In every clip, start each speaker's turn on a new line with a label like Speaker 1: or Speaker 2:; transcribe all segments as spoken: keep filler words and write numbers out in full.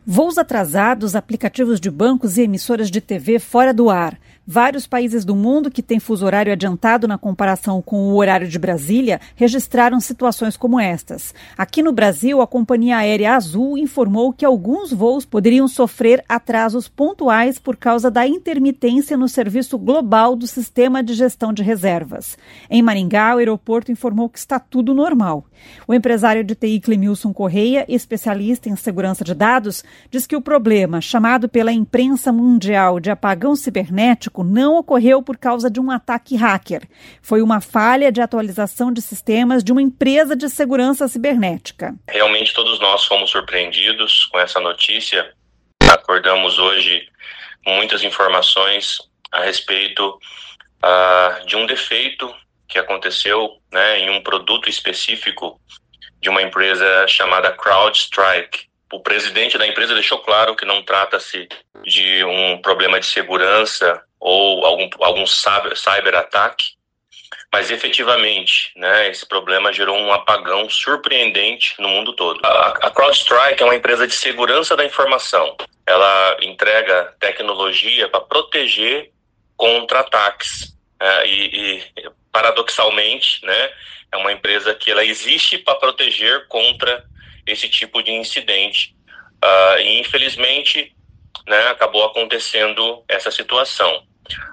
Speaker 1: Voos atrasados, aplicativos de bancos e emissoras de T V fora do ar. Vários países do mundo que têm fuso horário adiantado na comparação com o horário de Brasília registraram situações como estas. Aqui no Brasil, a companhia aérea Azul informou que alguns voos poderiam sofrer atrasos pontuais por causa da intermitência no serviço global do sistema de gestão de reservas. Em Maringá, o aeroporto informou que está tudo normal. O empresário de T I Clemilson Correia, especialista em segurança de dados, diz que o problema, chamado pela imprensa mundial de apagão cibernético, não ocorreu por causa de um ataque hacker. Foi uma falha de atualização de sistemas de uma empresa de segurança cibernética.
Speaker 2: Realmente todos nós fomos surpreendidos com essa notícia. Acordamos hoje com muitas informações a respeito uh, de um defeito que aconteceu, né, em um produto específico de uma empresa chamada CrowdStrike. O presidente da empresa deixou claro que não trata-se de um problema de segurança ou algum, algum cyber, cyber-ataque, mas efetivamente, né, esse problema gerou um apagão surpreendente no mundo todo. A, a CrowdStrike é uma empresa de segurança da informação. Ela entrega tecnologia para proteger contra ataques. É, e, e, paradoxalmente, né, é uma empresa que ela existe para proteger contra esse tipo de incidente. Uh, e, infelizmente, né, acabou acontecendo essa situação.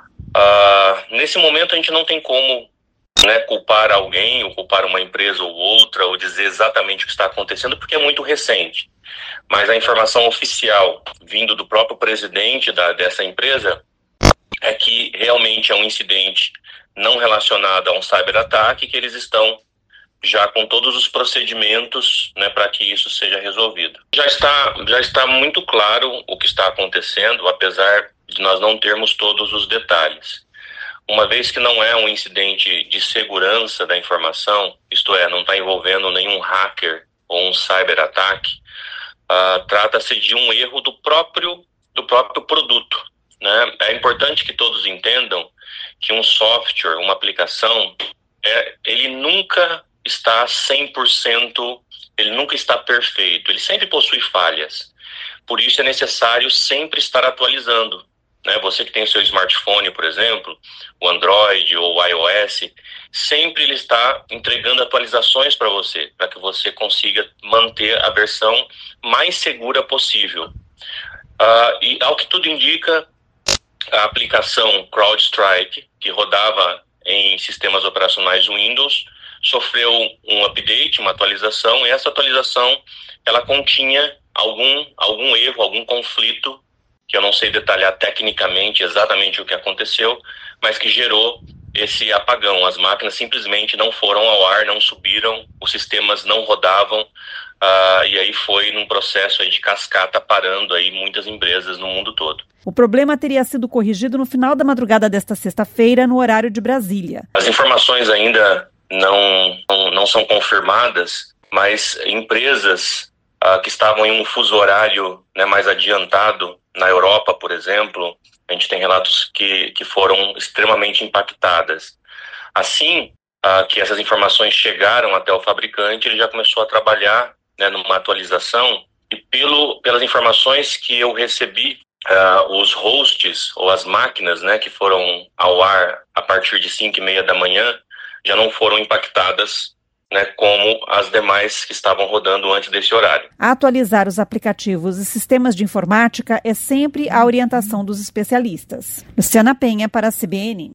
Speaker 2: Uh, nesse momento, a gente não tem como, né, culpar alguém, ou culpar uma empresa ou outra, ou dizer exatamente o que está acontecendo, porque é muito recente. Mas a informação oficial, vindo do próprio presidente da, dessa empresa, é que realmente é um incidente não relacionado a um cyberataque, que eles estão já com todos os procedimentos, né, para que isso seja resolvido. Já está, já está muito claro o que está acontecendo, apesar de nós não termos todos os detalhes. Uma vez que não é um incidente de segurança da informação, isto é, não está envolvendo nenhum hacker ou um cyberataque, uh, trata-se de um erro do próprio, do próprio produto, né? É importante que todos entendam que um software, uma aplicação, é, ele nunca está cem por cento, ele nunca está perfeito, ele sempre possui falhas. Por isso é necessário sempre estar atualizando, né? Você que tem o seu smartphone, por exemplo, o Android ou o iOS, sempre ele está entregando atualizações para você, para que você consiga manter a versão mais segura possível. Uh, e ao que tudo indica, a aplicação CrowdStrike, que rodava em sistemas operacionais Windows, sofreu um update, uma atualização, e essa atualização ela continha algum, algum erro, algum conflito, que eu não sei detalhar tecnicamente exatamente o que aconteceu, mas que gerou esse apagão. As máquinas simplesmente não foram ao ar, não subiram, os sistemas não rodavam, uh, e aí foi num processo aí de cascata parando aí muitas empresas no mundo todo.
Speaker 1: O problema teria sido corrigido no final da madrugada desta sexta-feira, no horário de Brasília.
Speaker 2: As informações ainda não, não, não são confirmadas, mas empresas uh, que estavam em um fuso horário, né, mais adiantado, na Europa, por exemplo, a gente tem relatos que, que foram extremamente impactadas. Assim uh, que essas informações chegaram até o fabricante, ele já começou a trabalhar, né, numa atualização, e pelo, pelas informações que eu recebi, uh, os hosts ou as máquinas, né, que foram ao ar a partir de cinco e meia da manhã, já não foram impactadas, né, como as demais que estavam rodando antes desse horário.
Speaker 1: Atualizar os aplicativos e sistemas de informática é sempre a orientação dos especialistas. Luciana Penha para a C B N.